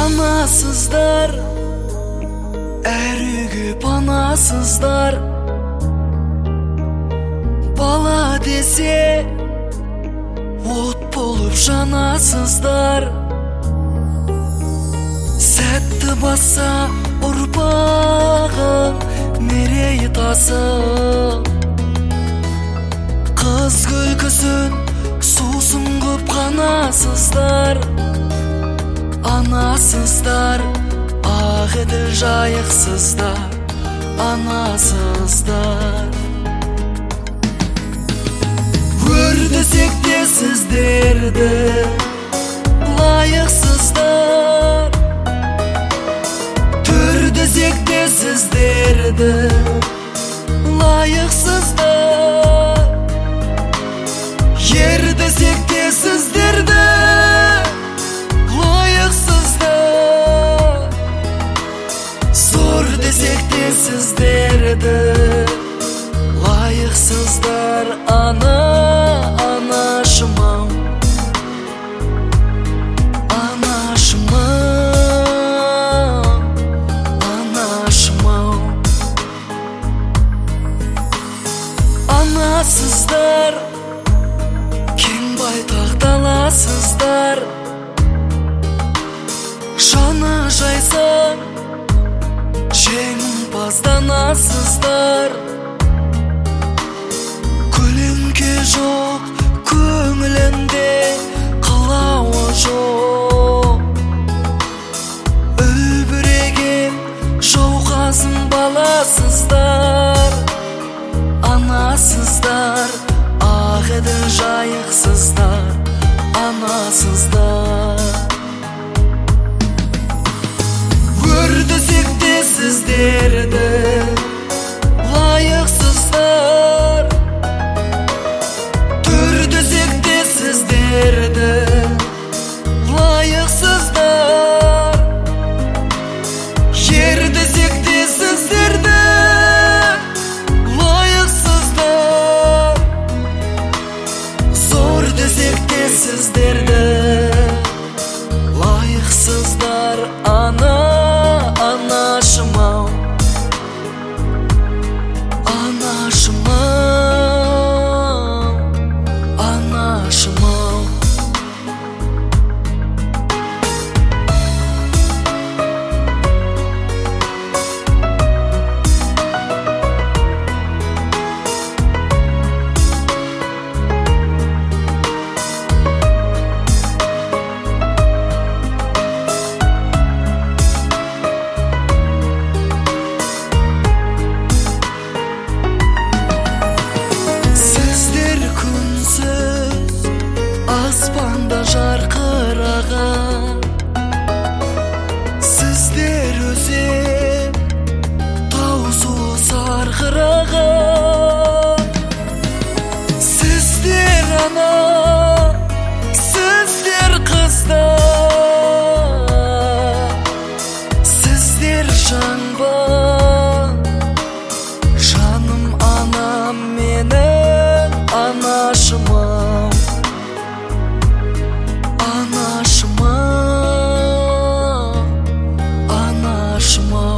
Anasızlar, әр үйге панасыздар. Бала десе от болып жанасыздар. Сәтті баса ұрпағың мерей тасы. Қыз күлкісін сусын қып қанасыздар. Анасыздар, ақ еділ жайықсыздар. Анасыздар, өрдесек те сіздерді лайықсыздар. Түрдесек те сіздерді лайықсыздар. Ердесек те сіздерді лайықсыздар. Зор десек те сіздерді лайықсыздар. Анашым-ау, анашым-ау, анашым-ау. Анасыздар, кең байтақ даласыздар. Жаны жайсаң жеңімпазданасыздар. Көлеңке жоқ көңілінде, қылауы жоқ. Үлбіреген жауқазын баласыздар. Анасыздар, ақ еділ жайықсыздар. Анасыздар, өрдесек те сіздерді лайықсыздар. Түрдесек те сіздерді лайықсыздар. Ердесек те сіздерді лайықсыздар. Зор десек те сіздерді лайықсыздар. Анашым-ау, анашым-ау, анашым-ау. Аспанда жарқыраған, сіздер өзен таусу сарқыраған. Сіздер ана, сіздер қыздар. Сіздер жанбан, жаным анам менің. Анашым-ау, анашым-ау, анашым-ау.